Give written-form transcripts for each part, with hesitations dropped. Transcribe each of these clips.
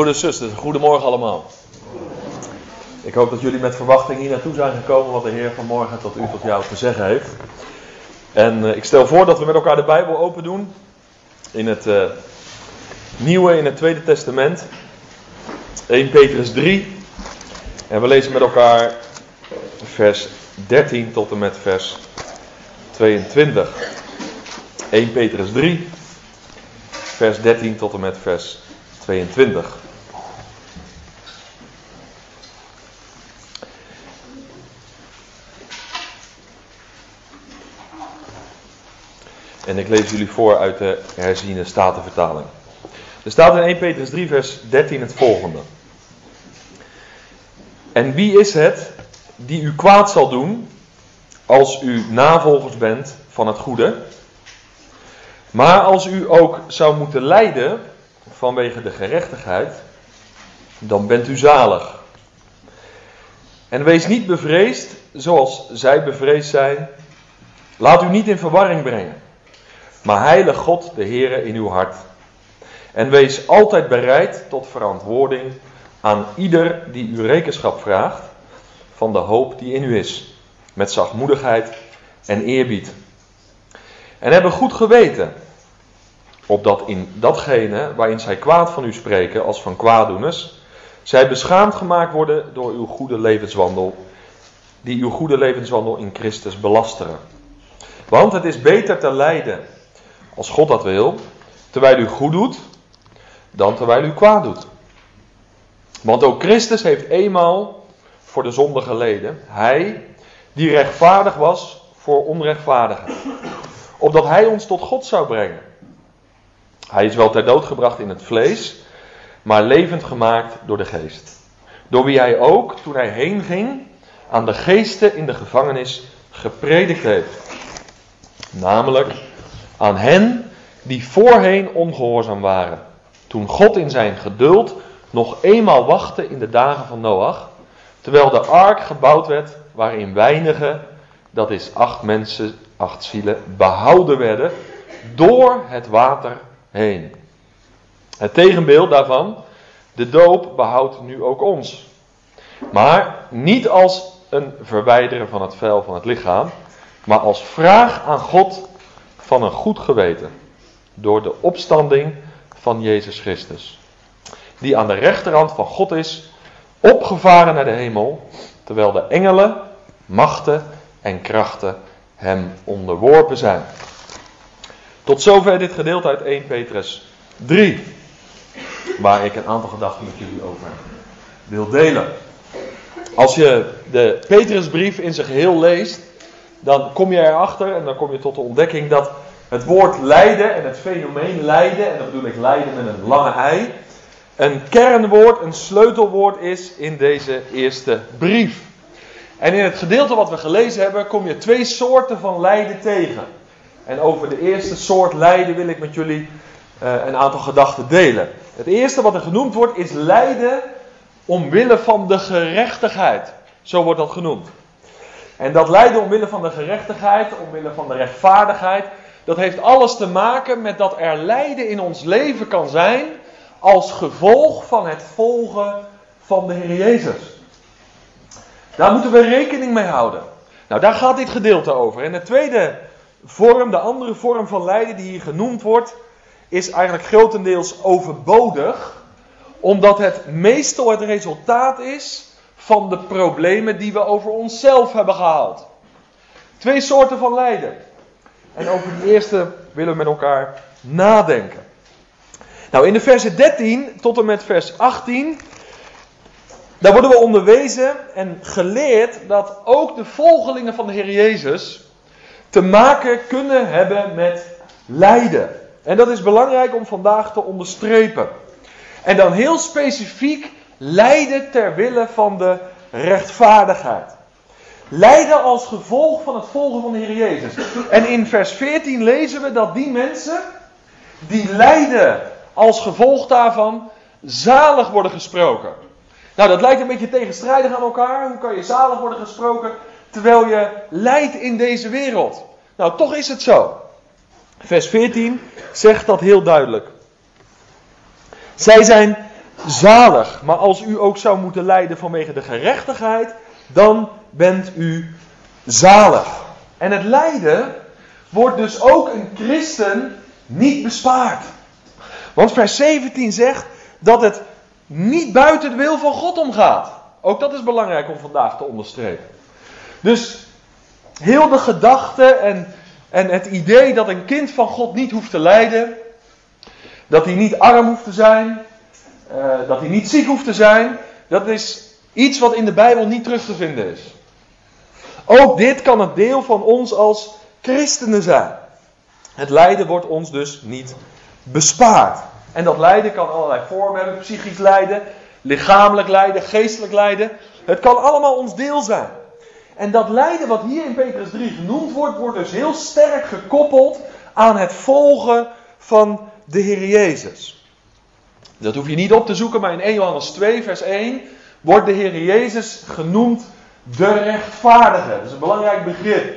Broeders, zusters, goedemorgen allemaal. Ik hoop dat jullie met verwachting hier naartoe zijn gekomen wat de Heer vanmorgen tot u, tot jou te zeggen heeft. En ik stel voor dat we met elkaar de Bijbel open doen. In het Nieuwe, in het Tweede Testament. 1 Petrus 3. En we lezen met elkaar vers 13 tot en met vers 22. 1 Petrus 3. Vers 13 tot en met vers 22. En ik lees jullie voor uit de herziene Statenvertaling. Er staat in 1 Petrus 3 vers 13 het volgende. En wie is het die u kwaad zal doen als u navolgers bent van het goede? Maar als u ook zou moeten lijden vanwege de gerechtigheid, dan bent u zalig. En wees niet bevreesd zoals zij bevreesd zijn. Laat u niet in verwarring brengen. Maar heilig God de Heere in uw hart. En wees altijd bereid tot verantwoording aan ieder die u rekenschap vraagt van de hoop die in u is. Met zachtmoedigheid en eerbied. En hebben goed geweten, opdat in datgene waarin zij kwaad van u spreken als van kwaaddoeners, zij beschaamd gemaakt worden door uw goede levenswandel, die uw goede levenswandel in Christus belasteren. Want het is beter te lijden, als God dat wil, terwijl u goed doet, dan terwijl u kwaad doet. Want ook Christus heeft eenmaal voor de zonde geleden, hij die rechtvaardig was voor onrechtvaardigen, opdat hij ons tot God zou brengen. Hij is wel ter dood gebracht in het vlees, maar levend gemaakt door de geest. Door wie hij ook, toen hij heen ging, aan de geesten in de gevangenis gepredikt heeft. Namelijk aan hen die voorheen ongehoorzaam waren. Toen God in zijn geduld nog eenmaal wachtte in de dagen van Noach. Terwijl de ark gebouwd werd waarin weinigen, dat is 8 mensen, 8 zielen, behouden werden door het water heen. Het tegenbeeld daarvan, de doop behoudt nu ook ons. Maar niet als een verwijderen van het vuil van het lichaam, maar als vraag aan God van een goed geweten. Door de opstanding van Jezus Christus. Die aan de rechterhand van God is, opgevaren naar de hemel, terwijl de engelen, machten en krachten hem onderworpen zijn. Tot zover dit gedeelte uit 1 Petrus 3. Waar ik een aantal gedachten met jullie over wil delen. Als je de Petrusbrief in zijn geheel leest, dan kom je erachter en dan kom je tot de ontdekking dat het woord lijden en het fenomeen lijden, en dat bedoel ik lijden met een lange ei, een kernwoord, een sleutelwoord is in deze eerste brief. En in het gedeelte wat we gelezen hebben, kom je 2 soorten van lijden tegen. En over de eerste soort lijden wil ik met jullie een aantal gedachten delen. Het eerste wat er genoemd wordt is lijden omwille van de gerechtigheid. Zo wordt dat genoemd. En dat lijden omwille van de gerechtigheid, omwille van de rechtvaardigheid, dat heeft alles te maken met dat er lijden in ons leven kan zijn als gevolg van het volgen van de Heer Jezus. Daar moeten we rekening mee houden. Nou, daar gaat dit gedeelte over. En de tweede vorm, de andere vorm van lijden die hier genoemd wordt, is eigenlijk grotendeels overbodig, omdat het meestal het resultaat is van de problemen die we over onszelf hebben gehaald. 2 soorten van lijden. En over die eerste willen we met elkaar nadenken. Nou, in de versen 13 tot en met vers 18, daar worden we onderwezen en geleerd dat ook de volgelingen van de Heer Jezus te maken kunnen hebben met lijden. En dat is belangrijk om vandaag te onderstrepen. En dan heel specifiek lijden ter wille van de rechtvaardigheid. Lijden als gevolg van het volgen van de Heer Jezus. En in vers 14 lezen we dat die mensen die lijden als gevolg daarvan zalig worden gesproken. Nou, dat lijkt een beetje tegenstrijdig aan elkaar. Hoe kan je zalig worden gesproken terwijl je lijdt in deze wereld? Nou, toch is het zo. Vers 14 zegt dat heel duidelijk. Zij zijn zalig. Maar als u ook zou moeten lijden vanwege de gerechtigheid, dan bent u zalig. En het lijden wordt dus ook een christen niet bespaard. Want vers 17 zegt dat het niet buiten de wil van God omgaat. Ook dat is belangrijk om vandaag te onderstrepen. Dus heel de gedachte en het idee dat een kind van God niet hoeft te lijden, dat hij niet arm hoeft te zijn, dat hij niet ziek hoeft te zijn, dat is iets wat in de Bijbel niet terug te vinden is. Ook dit kan het deel van ons als christenen zijn. Het lijden wordt ons dus niet bespaard. En dat lijden kan allerlei vormen hebben, psychisch lijden, lichamelijk lijden, geestelijk lijden. Het kan allemaal ons deel zijn. En dat lijden wat hier in Petrus 3 genoemd wordt, wordt dus heel sterk gekoppeld aan het volgen van de Heer Jezus. Dat hoef je niet op te zoeken, maar in 1 Johannes 2 vers 1 wordt de Heer Jezus genoemd de rechtvaardige. Dat is een belangrijk begrip.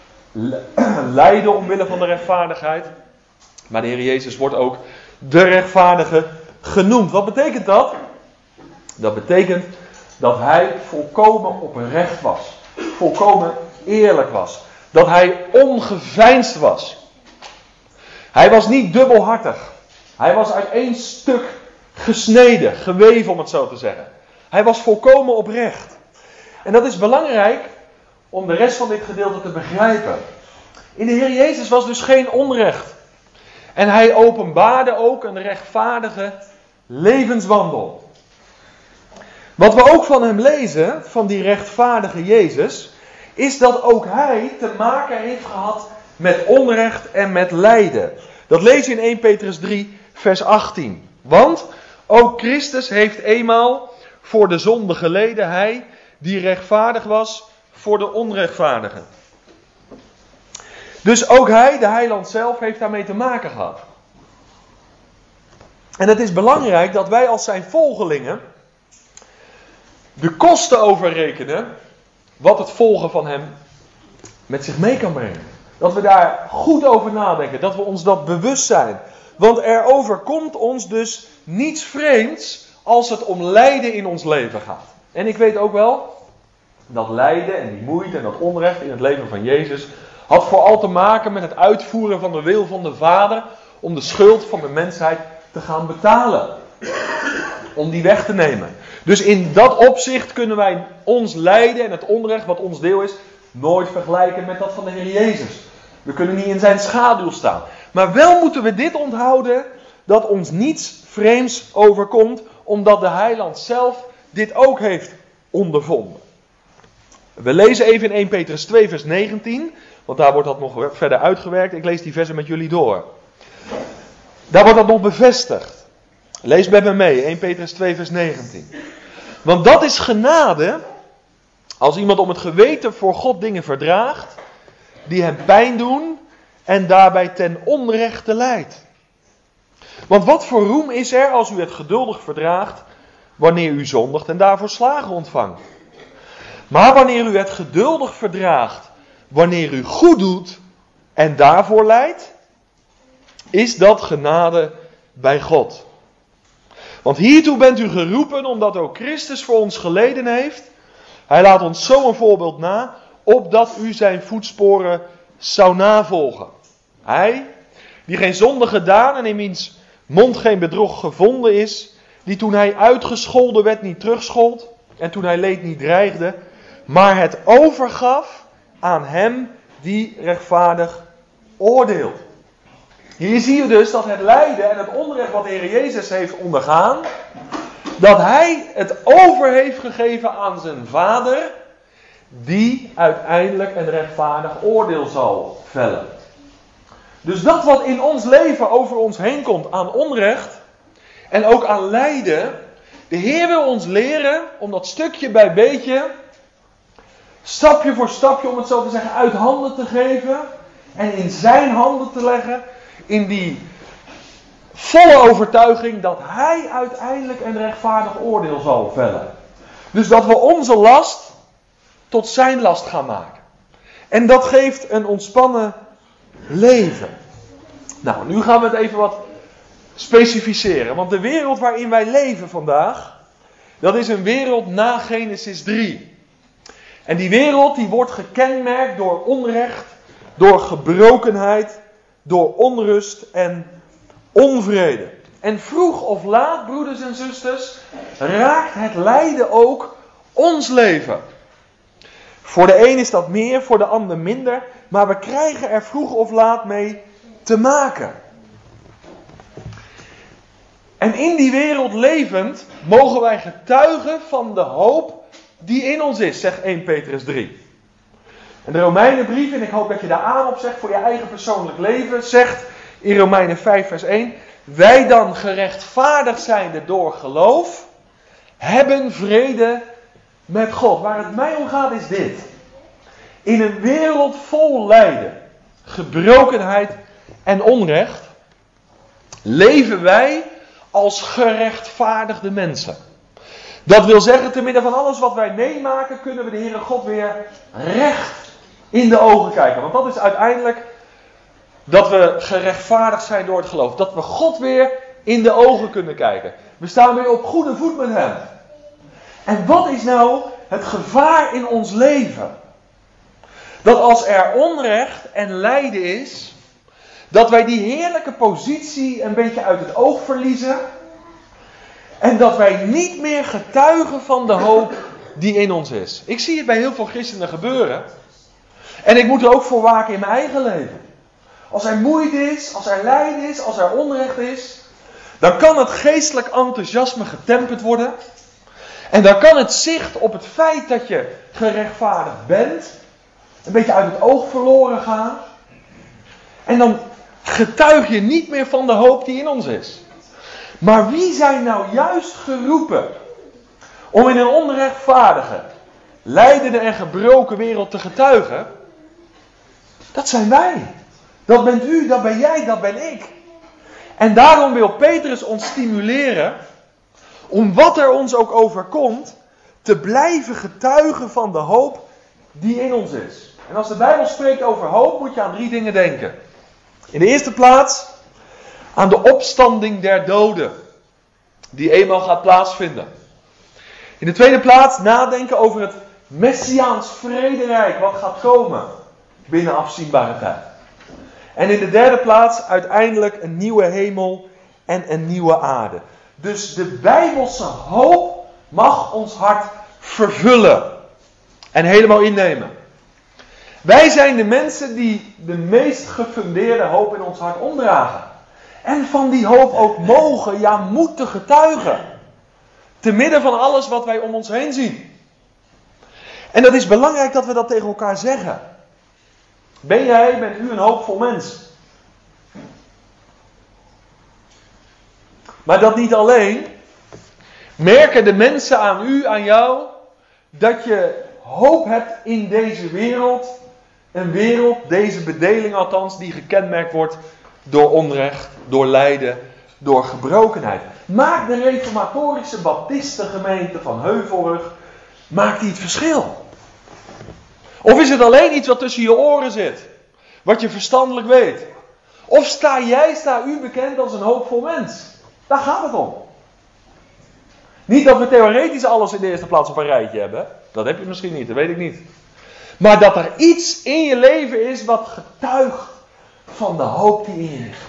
Lijden omwille van de rechtvaardigheid. Maar de Heer Jezus wordt ook de rechtvaardige genoemd. Wat betekent dat? Dat betekent dat hij volkomen oprecht was. Volkomen eerlijk was. Dat hij ongeveinsd was. Hij was niet dubbelhartig. Hij was uit één stuk gesneden, geweven om het zo te zeggen. Hij was volkomen oprecht. En dat is belangrijk om de rest van dit gedeelte te begrijpen. In de Heer Jezus was dus geen onrecht. En hij openbaarde ook een rechtvaardige levenswandel. Wat we ook van hem lezen, van die rechtvaardige Jezus, is dat ook hij te maken heeft gehad met onrecht en met lijden. Dat lees je in 1 Petrus 3 vers 18. Want ook Christus heeft eenmaal voor de zonde geleden, hij die rechtvaardig was voor de onrechtvaardigen. Dus ook hij, de heiland zelf, heeft daarmee te maken gehad. En het is belangrijk dat wij als zijn volgelingen de kosten overrekenen wat het volgen van hem met zich mee kan brengen. Dat we daar goed over nadenken, dat we ons dat bewust zijn. Want er overkomt ons dus niets vreemds als het om lijden in ons leven gaat. En ik weet ook wel dat lijden en die moeite en dat onrecht in het leven van Jezus had vooral te maken met het uitvoeren van de wil van de Vader om de schuld van de mensheid te gaan betalen. Om die weg te nemen. Dus in dat opzicht kunnen wij ons lijden en het onrecht wat ons deel is nooit vergelijken met dat van de Heer Jezus. We kunnen niet in zijn schaduw staan. Maar wel moeten we dit onthouden, dat ons niets vreemds overkomt, omdat de heiland zelf dit ook heeft ondervonden. We lezen even in 1 Petrus 2 vers 19, want daar wordt dat nog verder uitgewerkt. Ik lees die versen met jullie door. Daar wordt dat nog bevestigd. Lees met me mee, 1 Petrus 2 vers 19. Want dat is genade, als iemand om het geweten voor God dingen verdraagt, die hem pijn doen en daarbij ten onrechte lijdt. Want wat voor roem is er als u het geduldig verdraagt, wanneer u zondigt en daarvoor slagen ontvangt? Maar wanneer u het geduldig verdraagt, wanneer u goed doet en daarvoor lijdt, is dat genade bij God. Want hiertoe bent u geroepen, omdat ook Christus voor ons geleden heeft. Hij laat ons zo een voorbeeld na, opdat u zijn voetsporen zou navolgen. Hij, die geen zonde gedaan en in wiens mond geen bedrog gevonden is, die toen hij uitgescholden werd niet terugschold en toen hij leed niet dreigde, maar het overgaf aan hem die rechtvaardig oordeelt. Hier zie je dus dat het lijden en het onrecht wat de Heer Jezus heeft ondergaan, dat hij het over heeft gegeven aan zijn Vader, die uiteindelijk een rechtvaardig oordeel zal vellen. Dus dat wat in ons leven over ons heen komt aan onrecht en ook aan lijden, de Heer wil ons leren om dat stukje bij beetje, stapje voor stapje om het zo te zeggen, uit handen te geven en in zijn handen te leggen, in die volle overtuiging dat hij uiteindelijk een rechtvaardig oordeel zal vellen. Dus dat we onze last tot zijn last gaan maken. En dat geeft een ontspannen leven. Nou, nu gaan we het even wat specificeren. Want de wereld waarin wij leven vandaag, dat is een wereld na Genesis 3. En die wereld die wordt gekenmerkt door onrecht, door gebrokenheid, door onrust en onvrede. En vroeg of laat, broeders en zusters, raakt het lijden ook ons leven. Voor de een is dat meer, voor de ander minder, maar we krijgen er vroeg of laat mee te maken. En in die wereld levend mogen wij getuigen van de hoop die in ons is, zegt 1 Petrus 3. En de Romeinenbrief, en ik hoop dat je daar aan op zegt voor je eigen persoonlijk leven, zegt in Romeinen 5 vers 1, wij dan gerechtvaardigd zijnde door geloof, hebben vrede met God. Waar het mij om gaat is dit. In een wereld vol lijden, gebrokenheid en onrecht, leven wij als gerechtvaardigde mensen. Dat wil zeggen, te midden van alles wat wij meemaken, kunnen we de Heere God weer recht in de ogen kijken. Want dat is uiteindelijk dat we gerechtvaardigd zijn door het geloof. Dat we God weer in de ogen kunnen kijken. We staan weer op goede voet met Hem. En wat is nou het gevaar in ons leven? Dat als er onrecht en lijden is, dat wij die heerlijke positie een beetje uit het oog verliezen. En dat wij niet meer getuigen van de hoop die in ons is. Ik zie het bij heel veel christenen gebeuren. En ik moet er ook voor waken in mijn eigen leven. Als er moeite is, als er lijden is, als er onrecht is, dan kan het geestelijk enthousiasme getemperd worden. En dan kan het zicht op het feit dat je gerechtvaardigd bent, een beetje uit het oog verloren gaan. En dan getuig je niet meer van de hoop die in ons is. Maar wie zijn nou juist geroepen om in een onrechtvaardige, lijdende en gebroken wereld te getuigen? Dat zijn wij. Dat bent u, dat ben jij, dat ben ik. En daarom wil Petrus ons stimuleren om wat er ons ook overkomt, te blijven getuigen van de hoop die in ons is. En als de Bijbel spreekt over hoop, moet je aan 3 dingen denken. In de eerste plaats aan de opstanding der doden, die eenmaal gaat plaatsvinden. In de tweede plaats nadenken over het Messiaans vrederijk wat gaat komen binnen afzienbare tijd. En in de derde plaats uiteindelijk een nieuwe hemel en een nieuwe aarde. Dus de Bijbelse hoop mag ons hart vervullen en helemaal innemen. Wij zijn de mensen die de meest gefundeerde hoop in ons hart omdragen. En van die hoop ook mogen, ja moeten getuigen. Te midden van alles wat wij om ons heen zien. En dat is belangrijk dat we dat tegen elkaar zeggen. Bent u een hoopvol mens? Maar dat niet alleen. Merken de mensen aan u, aan jou, dat je hoop hebt in deze wereld. Een wereld, deze bedeling althans, die gekenmerkt wordt door onrecht, door lijden, door gebrokenheid. Maakt de reformatorische baptistengemeente van Heuvelrug, maakt die het verschil? Of is het alleen iets wat tussen je oren zit? Wat je verstandelijk weet? Of sta u bekend als een hoopvol mens? Daar gaat het om. Niet dat we theoretisch alles in de eerste plaats op een rijtje hebben. Dat heb je misschien niet, dat weet ik niet. Maar dat er iets in je leven is wat getuigt van de hoop die in je ligt.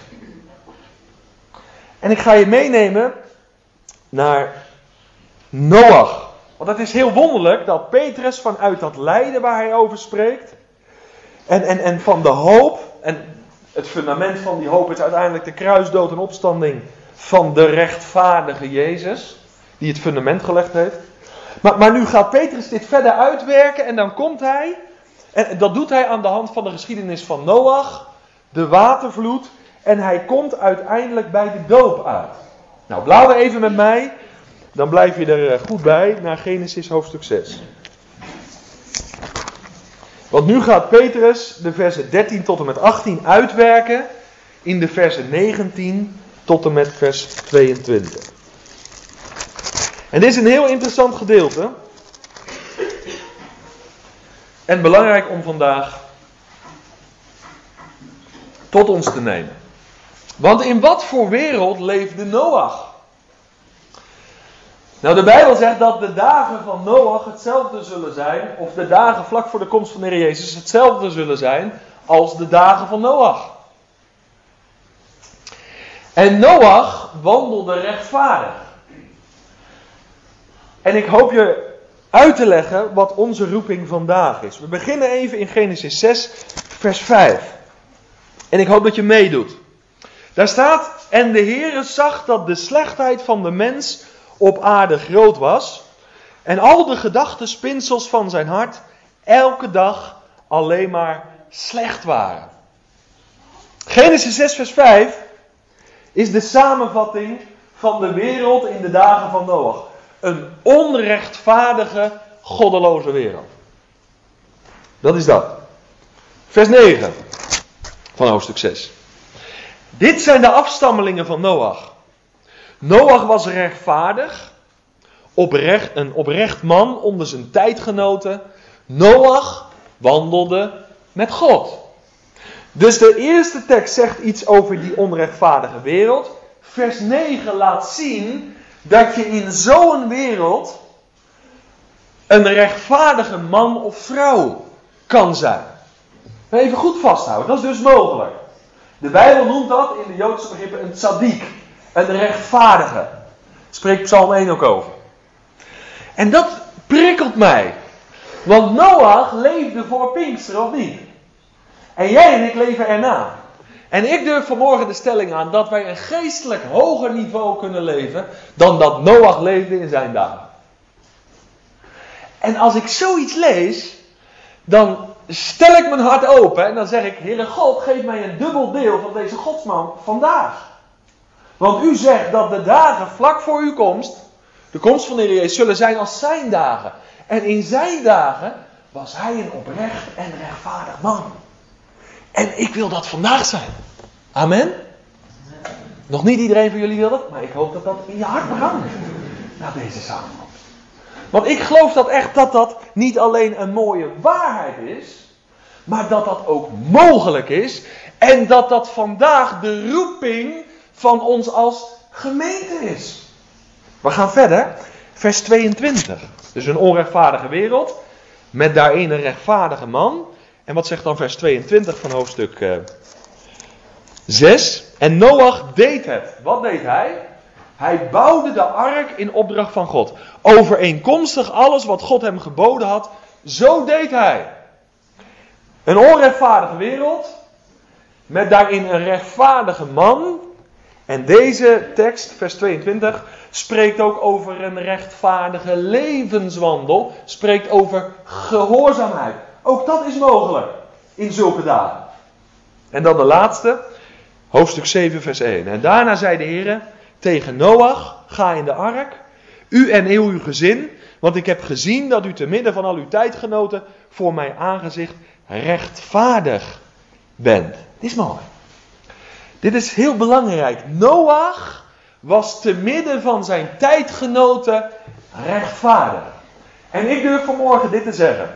En ik ga je meenemen naar Noach. Want het is heel wonderlijk dat Petrus vanuit dat lijden waar hij over spreekt. En van de hoop. En het fundament van die hoop is uiteindelijk de kruisdood en opstanding van de rechtvaardige Jezus. Die het fundament gelegd heeft. Maar nu gaat Petrus dit verder uitwerken en dan komt hij. En dat doet hij aan de hand van de geschiedenis van Noach. De watervloed. En hij komt uiteindelijk bij de doop uit. Nou, blader even met mij. Dan blijf je er goed bij naar Genesis hoofdstuk 6. Want nu gaat Petrus de versen 13 tot en met 18 uitwerken. In de versen 19 tot en met vers 22. En dit is een heel interessant gedeelte. En belangrijk om vandaag tot ons te nemen. Want in wat voor wereld leefde Noach? Nou, de Bijbel zegt dat de dagen van Noach hetzelfde zullen zijn, of de dagen vlak voor de komst van de Heer Jezus hetzelfde zullen zijn als de dagen van Noach. En Noach wandelde rechtvaardig. En ik hoop je uit te leggen wat onze roeping vandaag is. We beginnen even in Genesis 6, vers 5. En ik hoop dat je meedoet. Daar staat: en de Heere zag dat de slechtheid van de mens op aarde groot was, en al de gedachtenspinsels van zijn hart elke dag alleen maar slecht waren. Genesis 6 vers 5 is de samenvatting van de wereld in de dagen van Noach. Een onrechtvaardige, goddeloze wereld. Dat is dat. Vers 9 van hoofdstuk 6. Dit zijn de afstammelingen van Noach. Noach was rechtvaardig, een oprecht man onder zijn tijdgenoten. Noach wandelde met God. Dus de eerste tekst zegt iets over die onrechtvaardige wereld. Vers 9 laat zien dat je in zo'n wereld een rechtvaardige man of vrouw kan zijn. Even goed vasthouden, dat is dus mogelijk. De Bijbel noemt dat in de Joodse begrippen een tzaddik, een rechtvaardige. Spreekt Psalm 1 ook over. En dat prikkelt mij. Want Noach leefde voor Pinkster, of niet? En jij en ik leven erna. En ik durf vanmorgen de stelling aan dat wij een geestelijk hoger niveau kunnen leven dan dat Noach leefde in zijn dagen. En als ik zoiets lees, dan stel ik mijn hart open en dan zeg ik: Heere God, geef mij een dubbel deel van deze godsman vandaag. Want u zegt dat de dagen vlak voor uw komst, de komst van de Heer Jezus, zullen zijn als zijn dagen. En in zijn dagen was hij een oprecht en rechtvaardig man. En ik wil dat vandaag zijn. Amen? Nog niet iedereen van jullie wil dat, maar ik hoop dat dat in je hart brandt na deze samenkomst. Want ik geloof dat echt dat niet alleen een mooie waarheid is, maar dat dat ook mogelijk is. En dat dat vandaag de roeping van ons als gemeente is. We gaan verder. Vers 22. Dus een onrechtvaardige wereld. Met daarin een rechtvaardige man. En wat zegt dan vers 22 van hoofdstuk 6? En Noach deed het. Wat deed hij? Hij bouwde de ark in opdracht van God. Overeenkomstig alles wat God hem geboden had. Zo deed hij. Een onrechtvaardige wereld. Met daarin een rechtvaardige man. En deze tekst, vers 22, spreekt ook over een rechtvaardige levenswandel. Spreekt over gehoorzaamheid. Ook dat is mogelijk in zulke dagen. En dan de laatste, hoofdstuk 7, vers 1. En daarna zei de Heer tegen Noach: ga in de ark, u en heel uw gezin, want ik heb gezien dat u te midden van al uw tijdgenoten voor mijn aangezicht rechtvaardig bent. Dit is mooi. Dit is heel belangrijk. Noach was te midden van zijn tijdgenoten rechtvaardig. En ik durf vanmorgen dit te zeggen.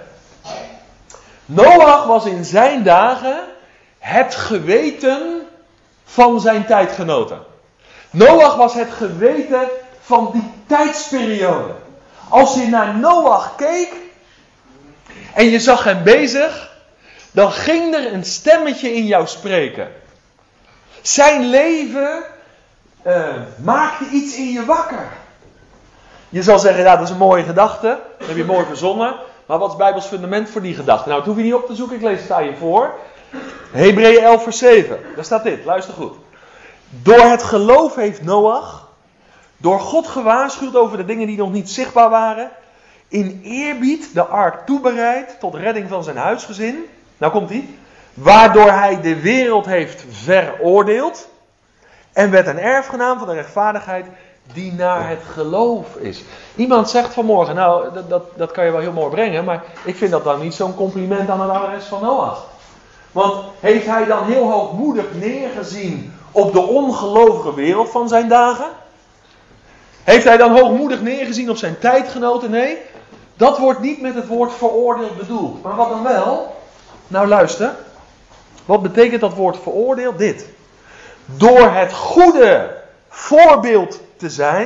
Noach was in zijn dagen het geweten van zijn tijdgenoten. Noach was het geweten van die tijdsperiode. Als je naar Noach keek en je zag hem bezig, dan ging er een stemmetje in jou spreken. Zijn leven maakte iets in je wakker. Je zal zeggen, ja, dat is een mooie gedachte. Dat heb je mooi verzonnen. Maar wat is Bijbels fundament voor die gedachte? Nou, dat hoef je niet op te zoeken. Ik lees het aan je voor. Hebreeën 11 vers 7. Daar staat dit. Luister goed. Door het geloof heeft Noach, door God gewaarschuwd over de dingen die nog niet zichtbaar waren, in eerbied de ark toebereid tot redding van zijn huisgezin. Nou komt ie. Waardoor hij de wereld heeft veroordeeld en werd een erfgenaam van de rechtvaardigheid die naar het geloof is. Iemand zegt vanmorgen, nou dat kan je wel heel mooi brengen, maar ik vind dat dan niet zo'n compliment aan het adres van Noach. Want heeft hij dan heel hoogmoedig neergezien op de ongelovige wereld van zijn dagen? Heeft hij dan hoogmoedig neergezien op zijn tijdgenoten? Nee, dat wordt niet met het woord veroordeeld bedoeld. Maar wat dan wel? Nou luister, wat betekent dat woord veroordeeld? Dit. door het goede voorbeeld te zijn,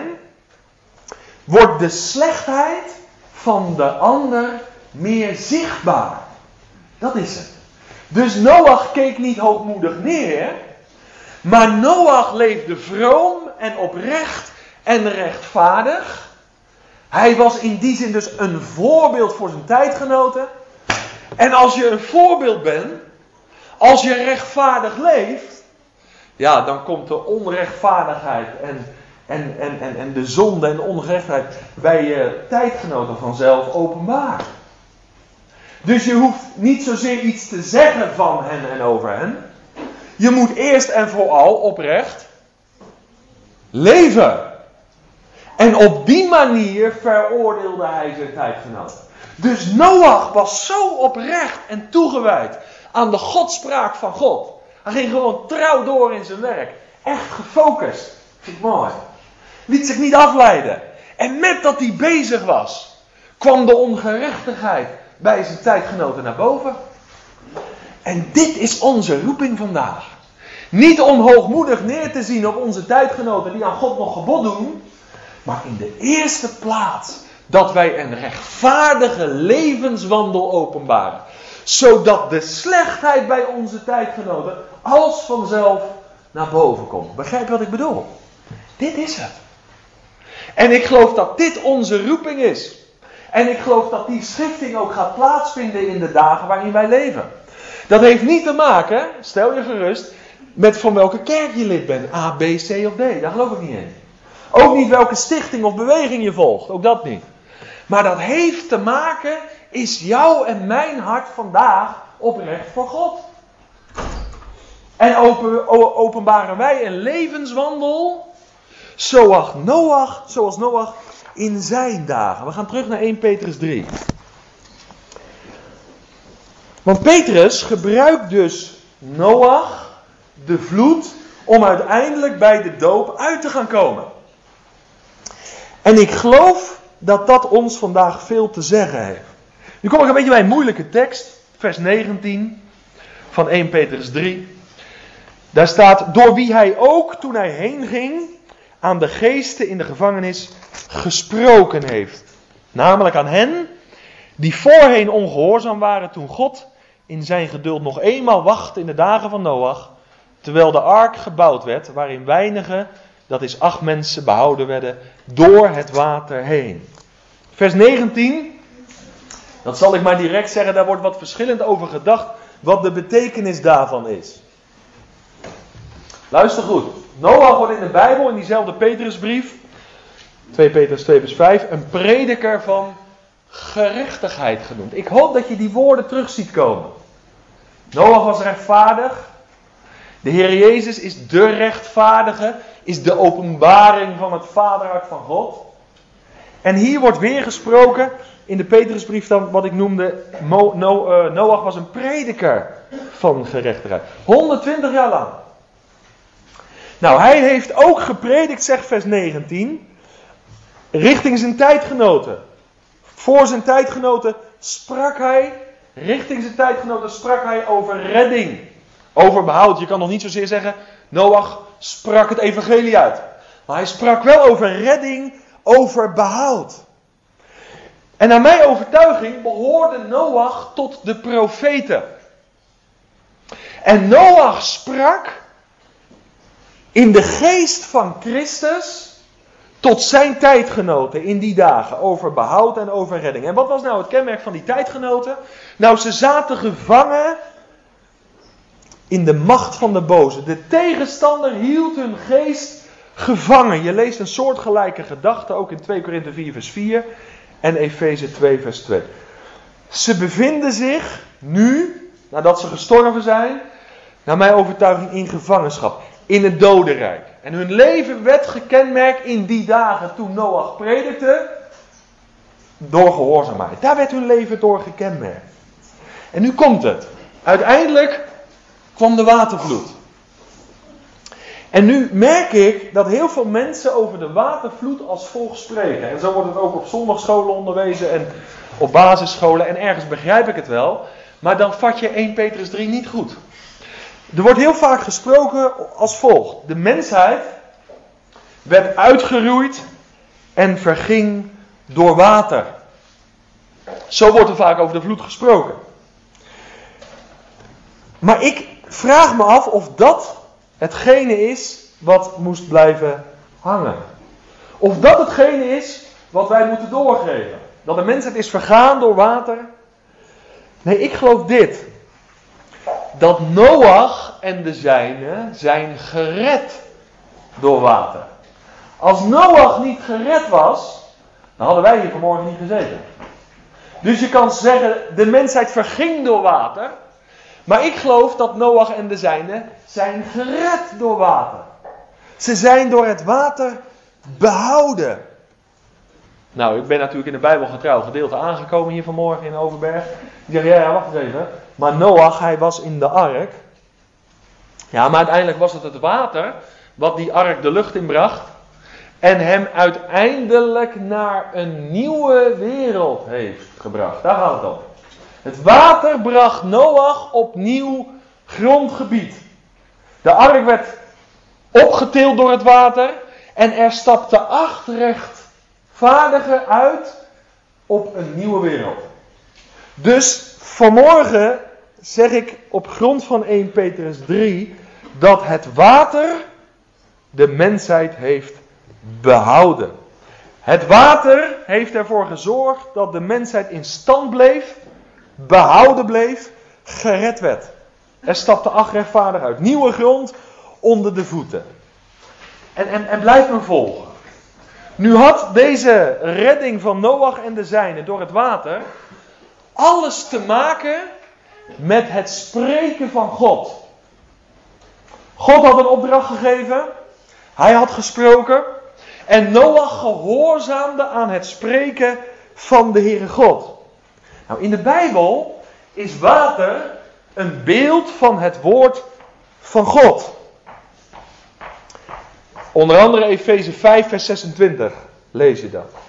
wordt de slechtheid van de ander meer zichtbaar. Dat is het. Dus Noach keek niet hoogmoedig neer, maar Noach leefde vroom en oprecht en rechtvaardig. Hij was in die zin dus een voorbeeld voor zijn tijdgenoten. En als je een voorbeeld bent, als je rechtvaardig leeft, ja, dan komt de onrechtvaardigheid en de zonde en de ongerechtigheid bij je tijdgenoten vanzelf openbaar. Dus je hoeft niet zozeer iets te zeggen van hen en over hen. Je moet eerst en vooral oprecht leven. En op die manier veroordeelde hij zijn tijdgenoten. Dus Noach was zo oprecht en toegewijd aan de godspraak van God. Hij ging gewoon trouw door in zijn werk. Echt gefocust. Vind ik mooi. Liet zich niet afleiden. En met dat hij bezig was, kwam de ongerechtigheid bij zijn tijdgenoten naar boven. En dit is onze roeping vandaag. Niet om hoogmoedig neer te zien op onze tijdgenoten die aan God nog gebod doen. Maar in de eerste plaats dat wij een rechtvaardige levenswandel openbaren. Zodat de slechtheid bij onze tijdgenoten als vanzelf naar boven komt. Begrijp je wat ik bedoel? Dit is het. En ik geloof dat dit onze roeping is. En ik geloof dat die schifting ook gaat plaatsvinden in de dagen waarin wij leven. Dat heeft niet te maken, stel je gerust, met van welke kerk je lid bent. A, B, C of D. Daar geloof ik niet in. Ook niet welke stichting of beweging je volgt. Ook dat niet. Maar dat heeft te maken, is jouw en mijn hart vandaag oprecht voor God. En openbaren wij een levenswandel zoals Noach in zijn dagen. We gaan terug naar 1 Petrus 3. Want Petrus gebruikt dus Noach, de vloed, om uiteindelijk bij de doop uit te gaan komen. En ik geloof dat dat ons vandaag veel te zeggen heeft. Nu kom ik een beetje bij een moeilijke tekst. Vers 19 van 1 Petrus 3. Daar staat, door wie hij ook toen hij heen ging aan de geesten in de gevangenis gesproken heeft. Namelijk aan hen die voorheen ongehoorzaam waren toen God in zijn geduld nog eenmaal wachtte in de dagen van Noach. Terwijl de ark gebouwd werd waarin weinigen, dat is 8 mensen, behouden werden door het water heen. Vers 19, dat zal ik maar direct zeggen, daar wordt wat verschillend over gedacht wat de betekenis daarvan is. Luister goed. Noach wordt in de Bijbel, in diezelfde Petrusbrief, 2 Petrus 2 vers 5, een prediker van gerechtigheid genoemd. Ik hoop dat je die woorden terug ziet komen. Noach was rechtvaardig. De Heer Jezus is de rechtvaardige, is de openbaring van het vaderhart van God. En hier wordt weer gesproken in de Petrusbrief dan wat ik noemde, Noach was een prediker van gerechtigheid. 120 jaar lang. Nou, hij heeft ook gepredikt, zegt vers 19, richting zijn tijdgenoten. Voor zijn tijdgenoten sprak hij, richting zijn tijdgenoten sprak hij over redding. Over behoud. Je kan nog niet zozeer zeggen, Noach sprak het evangelie uit. Maar hij sprak wel over redding, over behoud. En naar mijn overtuiging behoorde Noach tot de profeten. En Noach sprak in de geest van Christus tot zijn tijdgenoten in die dagen over behoud en over redding. En wat was nou het kenmerk van die tijdgenoten? Nou, ze zaten gevangen in de macht van de boze. De tegenstander hield hun geest gevangen. Je leest een soortgelijke gedachte ook in 2 Korinthe 4 vers 4 en Efeze 2 vers 2. Ze bevinden zich nu, nadat ze gestorven zijn, naar mijn overtuiging in gevangenschap. In het dodenrijk. En hun leven werd gekenmerkt in die dagen toen Noach predikte door gehoorzaamheid. Daar werd hun leven door gekenmerkt. En nu komt het. Uiteindelijk kwam de watervloed. En nu merk ik dat heel veel mensen over de watervloed als volgt spreken. En zo wordt het ook op zondagscholen onderwezen en op basisscholen. En ergens begrijp ik het wel. Maar dan vat je 1 Petrus 3 niet goed. Er wordt heel vaak gesproken als volgt. De mensheid werd uitgeroeid en verging door water. Zo wordt er vaak over de vloed gesproken. Maar ik vraag me af of dat hetgene is wat moest blijven hangen. Of dat hetgene is wat wij moeten doorgeven. Dat de mensheid is vergaan door water. Nee, ik geloof dit. Dat Noach en de zijnen zijn gered door water. Als Noach niet gered was, dan hadden wij hier vanmorgen niet gezeten. Dus je kan zeggen, de mensheid verging door water. Maar ik geloof dat Noach en de zijnen zijn gered door water. Ze zijn door het water behouden. Nou, ik ben natuurlijk in de Bijbel getrouw gedeelte aangekomen hier vanmorgen in Overberg. Die zeggen, ja, wacht eens even. Maar Noach, hij was in de ark. Ja, maar uiteindelijk was het water wat die ark de lucht inbracht. En hem uiteindelijk naar een nieuwe wereld heeft gebracht. Daar gaat het om. Het water bracht Noach op nieuw grondgebied. De ark werd opgetild door het water. En er stapte 8 rechtvaardigen uit op een nieuwe wereld. Dus vanmorgen zeg ik op grond van 1 Petrus 3 dat het water de mensheid heeft behouden. Het water heeft ervoor gezorgd dat de mensheid in stand bleef, behouden bleef, gered werd. Er stapte 8 rechtvaardigen uit. Nieuwe grond onder de voeten. En blijf me volgen. Nu had deze redding van Noach en de zijnen door het water alles te maken met het spreken van God. God had een opdracht gegeven. Hij had gesproken. En Noach gehoorzaamde aan het spreken van de Heere God. Nou, in de Bijbel is water een beeld van het woord van God. Onder andere Efeze 5 vers 26 lees je dat.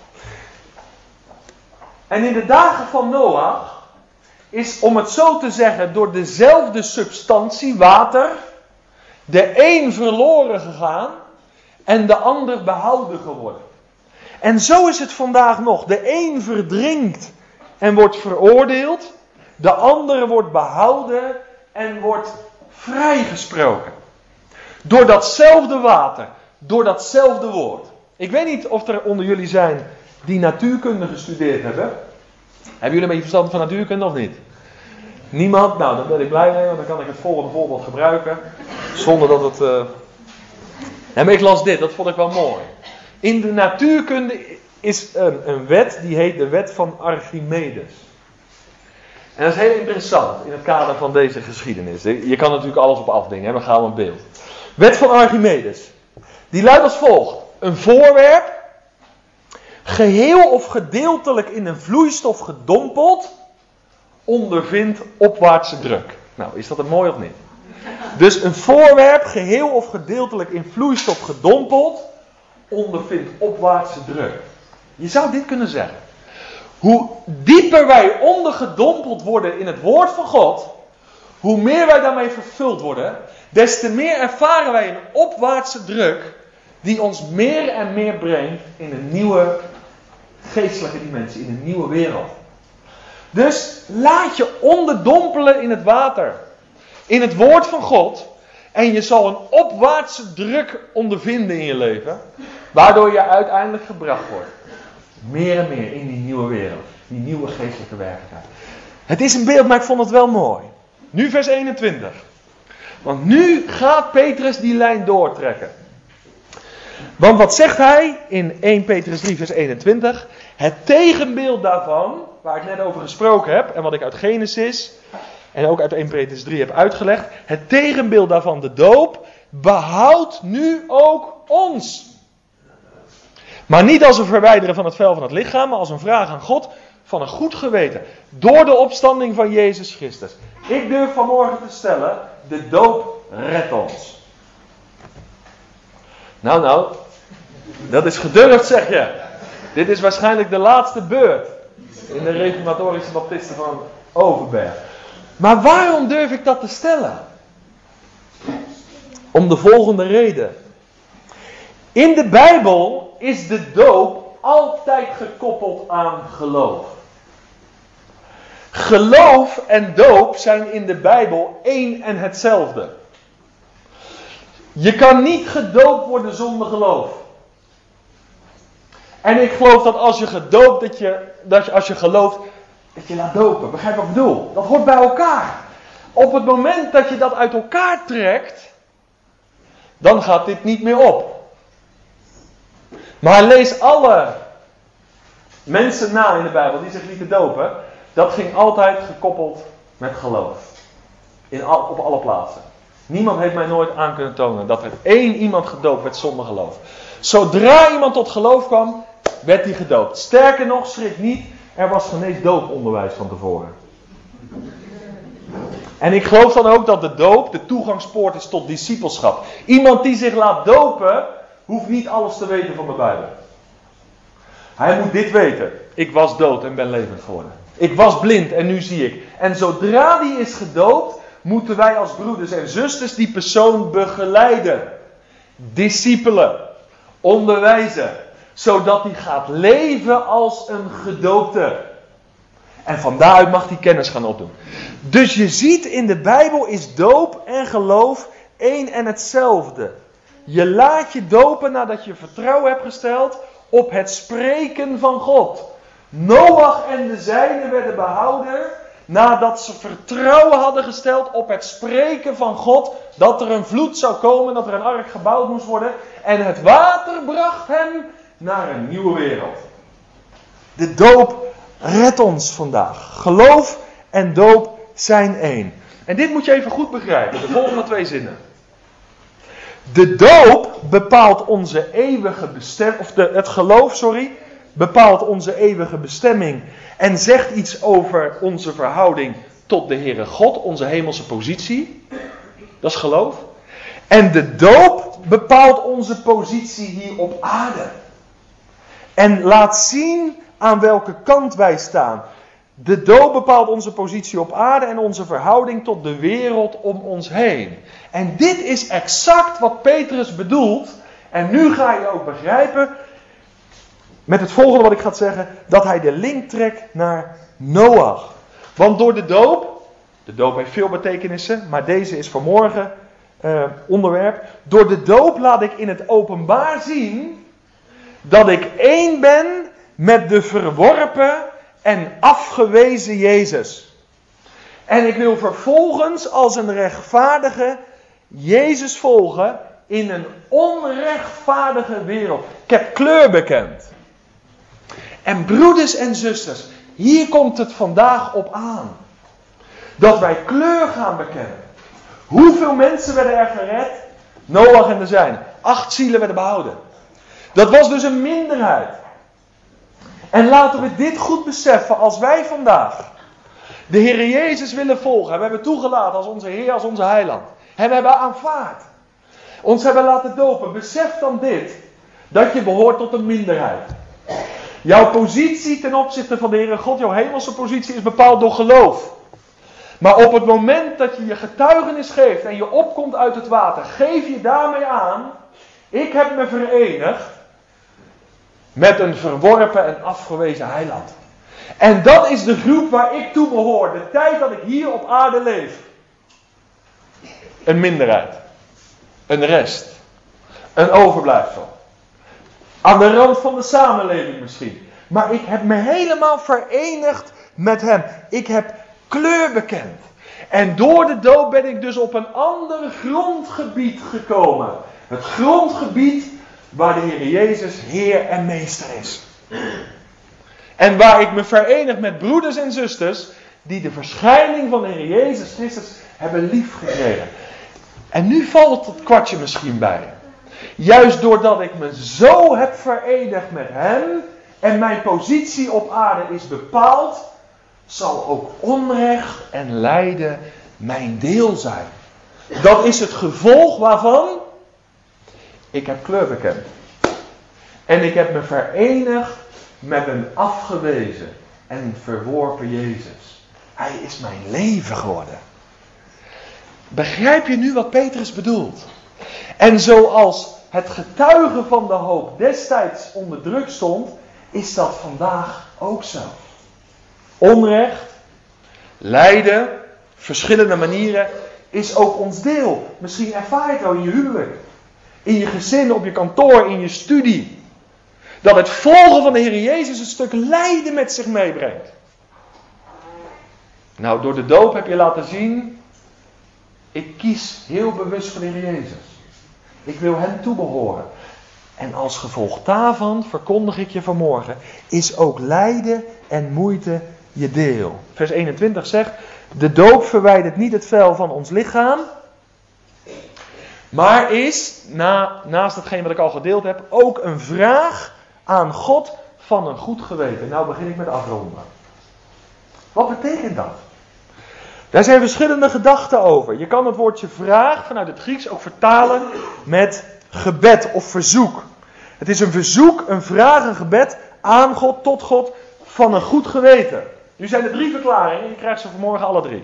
En in de dagen van Noach is, om het zo te zeggen, door dezelfde substantie, water, de een verloren gegaan en de ander behouden geworden. En zo is het vandaag nog. De een verdrinkt en wordt veroordeeld, de andere wordt behouden en wordt vrijgesproken. Door datzelfde water, door datzelfde woord. Ik weet niet of er onder jullie zijn die natuurkunde gestudeerd hebben. Hebben jullie een beetje verstand van natuurkunde of niet? Niemand? Nou, dan ben ik blij mee, want dan kan ik het volgende voorbeeld gebruiken. Zonder dat het... Nee, maar ik las dit, dat vond ik wel mooi. In de natuurkunde is een wet, die heet de wet van Archimedes. En dat is heel interessant in het kader van deze geschiedenis. Je kan natuurlijk alles op afdingen, we gaan een beeld. Wet van Archimedes. Die luidt als volgt. Een voorwerp, geheel of gedeeltelijk in een vloeistof gedompeld, ondervindt opwaartse druk. Nou, is dat een mooi of niet? Dus een voorwerp, geheel of gedeeltelijk in vloeistof gedompeld, ondervindt opwaartse druk. Je zou dit kunnen zeggen. Hoe dieper wij ondergedompeld worden in het woord van God, hoe meer wij daarmee vervuld worden, des te meer ervaren wij een opwaartse druk die ons meer en meer brengt in een nieuwe geestelijke dimensie, in een nieuwe wereld. Dus laat je onderdompelen in het water, in het woord van God, en je zal een opwaartse druk ondervinden in je leven, waardoor je uiteindelijk gebracht wordt. Meer en meer in die nieuwe wereld, die nieuwe geestelijke werkelijkheid. Het is een beeld, maar ik vond het wel mooi. Nu vers 21. Want nu gaat Petrus die lijn doortrekken. Want wat zegt hij in 1 Petrus 3 vers 21? Het tegenbeeld daarvan, waar ik net over gesproken heb, en wat ik uit Genesis en ook uit 1 Petrus 3 heb uitgelegd. Het tegenbeeld daarvan, de doop, behoudt nu ook ons. Maar niet als een verwijderen van het vel van het lichaam, maar als een vraag aan God van een goed geweten. Door de opstanding van Jezus Christus. Ik durf vanmorgen te stellen, de doop redt ons. Nou, dat is gedurfd, zeg je. Dit is waarschijnlijk de laatste beurt in de reformatorische baptisten van Overberg. Maar waarom durf ik dat te stellen? Om de volgende reden. In de Bijbel is de doop altijd gekoppeld aan geloof. Geloof en doop zijn in de Bijbel één en hetzelfde. Je kan niet gedoopt worden zonder geloof. En ik geloof dat als je gedoopt, als je gelooft, dat je laat dopen. Begrijp wat ik bedoel? Dat hoort bij elkaar. Op het moment dat je dat uit elkaar trekt, dan gaat dit niet meer op. Maar lees alle mensen na in de Bijbel die zich lieten dopen. Dat ging altijd gekoppeld met geloof. Op alle plaatsen. Niemand heeft mij nooit aan kunnen tonen dat er één iemand gedoopt werd zonder geloof. Zodra iemand tot geloof kwam, werd hij gedoopt. Sterker nog, schrik niet, er was geen eens dooponderwijs van tevoren. En ik geloof dan ook dat de doop de toegangspoort is tot discipelschap. Iemand die zich laat dopen, hoeft niet alles te weten van de Bijbel. Hij moet dit weten. Ik was dood en ben levend geworden. Ik was blind en nu zie ik. En zodra die is gedoopt, moeten wij als broeders en zusters die persoon begeleiden. Discipelen. Onderwijzen. Zodat hij gaat leven als een gedoopte. En van daaruit mag hij kennis gaan opdoen. Dus je ziet in de Bijbel is doop en geloof één en hetzelfde. Je laat je dopen nadat je vertrouwen hebt gesteld op het spreken van God. Noach en de zijnen werden behouden nadat ze vertrouwen hadden gesteld op het spreken van God. Dat er een vloed zou komen, dat er een ark gebouwd moest worden. En het water bracht hem naar een nieuwe wereld. De doop redt ons vandaag. Geloof en doop zijn één. En dit moet je even goed begrijpen. De volgende twee zinnen. De doop bepaalt onze eeuwige bestemming. Het geloof, bepaalt onze eeuwige bestemming. En zegt iets over onze verhouding tot de Heere God. Onze hemelse positie. Dat is geloof. En de doop bepaalt onze positie hier op aarde. En laat zien aan welke kant wij staan. De doop bepaalt onze positie op aarde en onze verhouding tot de wereld om ons heen. En dit is exact wat Petrus bedoelt. En nu ga je ook begrijpen, met het volgende wat ik ga zeggen, dat hij de link trekt naar Noach. Want door de doop heeft veel betekenissen, maar deze is vanmorgen onderwerp. Door de doop laat ik in het openbaar zien dat ik één ben met de verworpen en afgewezen Jezus. En ik wil vervolgens als een rechtvaardige Jezus volgen in een onrechtvaardige wereld. Ik heb kleur bekend. En broeders en zusters, hier komt het vandaag op aan. Dat wij kleur gaan bekennen. Hoeveel mensen werden er gered? Noach en de zijnen. 8 zielen werden behouden. Dat was dus een minderheid. En laten we dit goed beseffen als wij vandaag de Heer Jezus willen volgen. Hem hebben toegelaten als onze Heer, als onze Heiland. Hem hebben aanvaard. Ons hebben laten dopen. Besef dan dit. Dat je behoort tot een minderheid. Jouw positie ten opzichte van de Heere God, jouw hemelse positie is bepaald door geloof. Maar op het moment dat je je getuigenis geeft en je opkomt uit het water, geef je daarmee aan, ik heb me verenigd met een verworpen en afgewezen heiland. En dat is de groep waar ik toe behoor, de tijd dat ik hier op aarde leef. Een minderheid. Een rest. Een overblijfsel. Aan de rand van de samenleving misschien. Maar ik heb me helemaal verenigd met hem. Ik heb kleur bekend. En door de doop ben ik dus op een ander grondgebied gekomen. Het grondgebied waar de Heer Jezus Heer en Meester is. En waar ik me verenig met broeders en zusters die de verschijning van de Heer Jezus Christus hebben liefgekregen. En nu valt het kwartje misschien bij. Juist doordat ik me zo heb verenigd met hem en mijn positie op aarde is bepaald, zal ook onrecht en lijden mijn deel zijn. Dat is het gevolg waarvan? Ik heb kleur bekend. En ik heb me verenigd met een afgewezen en verworpen Jezus. Hij is mijn leven geworden. Begrijp je nu wat Petrus bedoelt? En zoals het getuigen van de hoop destijds onder druk stond, is dat vandaag ook zo. Onrecht, lijden, verschillende manieren is ook ons deel. Misschien ervaar je het wel in je huwelijk, in je gezin, op je kantoor, in je studie. Dat het volgen van de Heer Jezus een stuk lijden met zich meebrengt. Nou, door de doop heb je laten zien, ik kies heel bewust voor de Heer Jezus. Ik wil hem toebehoren. En als gevolg daarvan, verkondig ik je vanmorgen, is ook lijden en moeite je deel. Vers 21 zegt, de doop verwijdert niet het vel van ons lichaam, maar is, naast hetgeen wat ik al gedeeld heb, ook een vraag aan God van een goed geweten. Nou begin ik met afronden. Wat betekent dat? Daar zijn verschillende gedachten over. Je kan het woordje vraag vanuit het Grieks ook vertalen met gebed of verzoek. Het is een verzoek, een vraag, een gebed aan God, tot God, van een goed geweten. Nu zijn er 3 verklaringen, je krijgt ze vanmorgen alle 3.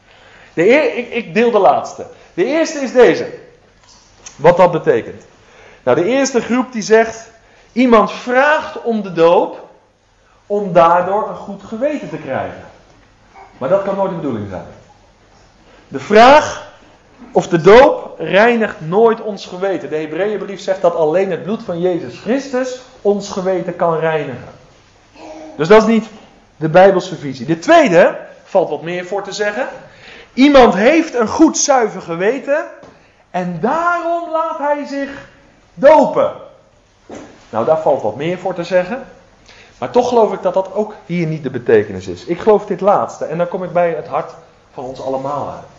Ik deel de laatste. De eerste is deze. Wat dat betekent. Nou, de eerste groep die zegt, iemand vraagt om de doop om daardoor een goed geweten te krijgen. Maar dat kan nooit de bedoeling zijn. De vraag of de doop reinigt nooit ons geweten. De Hebreeënbrief zegt dat alleen het bloed van Jezus Christus ons geweten kan reinigen. Dus dat is niet de Bijbelse visie. De tweede, valt wat meer voor te zeggen. Iemand heeft een goed zuiver geweten en daarom laat hij zich dopen. Nou, daar valt wat meer voor te zeggen. Maar toch geloof ik dat dat ook hier niet de betekenis is. Ik geloof dit laatste en dan kom ik bij het hart van ons allemaal uit.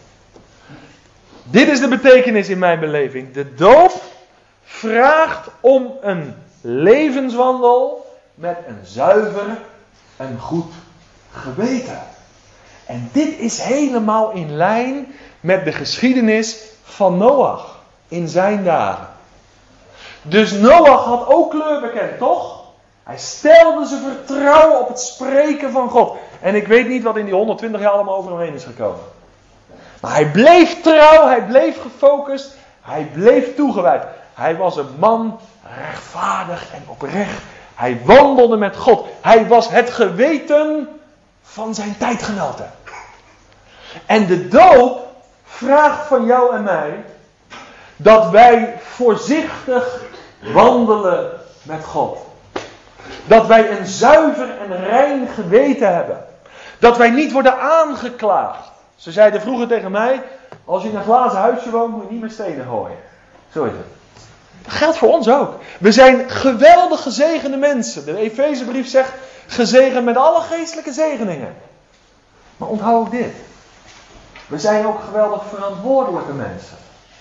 Dit is de betekenis in mijn beleving. De doop vraagt om een levenswandel met een zuiver en goed geweten. En dit is helemaal in lijn met de geschiedenis van Noach in zijn dagen. Dus Noach had ook kleur bekend, toch? Hij stelde zijn vertrouwen op het spreken van God. En ik weet niet wat in die 120 jaar allemaal over hem heen is gekomen. Maar hij bleef trouw, hij bleef gefocust, hij bleef toegewijd. Hij was een man rechtvaardig en oprecht. Hij wandelde met God. Hij was het geweten van zijn tijdgenoten. En de doop vraagt van jou en mij dat wij voorzichtig wandelen met God. Dat wij een zuiver en rein geweten hebben. Dat wij niet worden aangeklaagd. Ze zeiden vroeger tegen mij, als je in een glazen huisje woont, moet je niet met stenen gooien. Zo is het. Dat geldt voor ons ook. We zijn geweldig gezegende mensen. De Efezebrief zegt, gezegend met alle geestelijke zegeningen. Maar onthoud ook dit. We zijn ook geweldig verantwoordelijke mensen.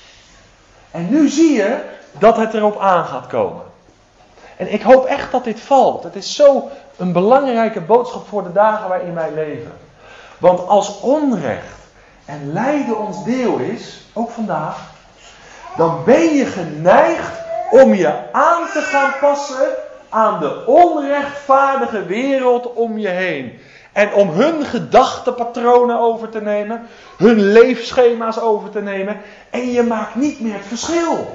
En nu zie je dat het erop aan gaat komen. En ik hoop echt dat dit valt. Het is zo een belangrijke boodschap voor de dagen waarin wij leven. Want als onrecht en lijden ons deel is, ook vandaag, dan ben je geneigd om je aan te gaan passen aan de onrechtvaardige wereld om je heen. En om hun gedachtepatronen over te nemen, hun leefschema's over te nemen. En je maakt niet meer het verschil.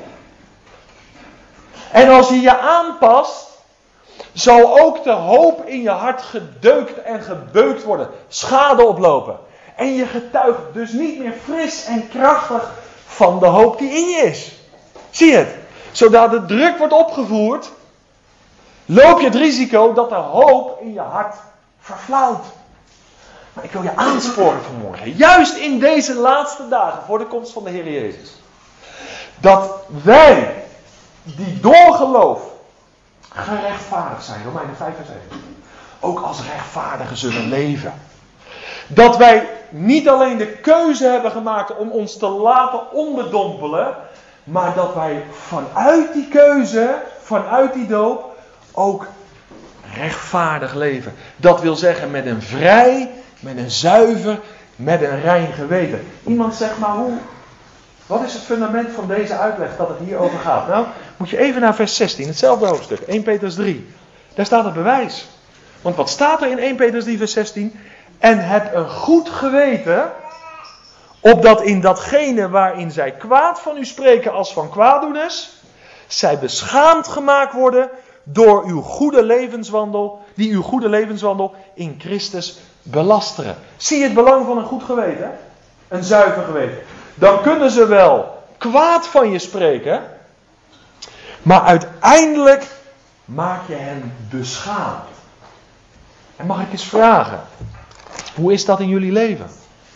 En als je je aanpast, zal ook de hoop in je hart gedeukt en gebeukt worden. Schade oplopen. En je getuigt dus niet meer fris en krachtig van de hoop die in je is. Zie je het? Zodra de druk wordt opgevoerd, loop je het risico dat de hoop in je hart verflauwt. Maar ik wil je aansporen vanmorgen, juist in deze laatste dagen voor de komst van de Heer Jezus, dat wij die door geloof gerechtvaardigd zijn, Romeinen 5 vers 1, ook als rechtvaardigen zullen leven. Dat wij niet alleen de keuze hebben gemaakt om ons te laten onderdompelen, maar dat wij vanuit die keuze, vanuit die doop, ook rechtvaardig leven. Dat wil zeggen met een vrij, met een zuiver, met een rein geweten. Iemand zegt maar wat is het fundament van deze uitleg dat het hier over gaat? Nou, moet je even naar vers 16, hetzelfde hoofdstuk, 1 Petrus 3. Daar staat het bewijs. Want wat staat er in 1 Petrus 3 vers 16? En heb een goed geweten Opdat in datgene waarin zij kwaad van u spreken als van kwaaddoeners, zij beschaamd gemaakt worden door uw goede levenswandel, die uw goede levenswandel in Christus belasteren. Zie je het belang van een goed geweten? Een zuiver geweten. Dan kunnen ze wel kwaad van je spreken, maar uiteindelijk maak je hen beschaamd. En mag ik eens vragen, hoe is dat in jullie leven?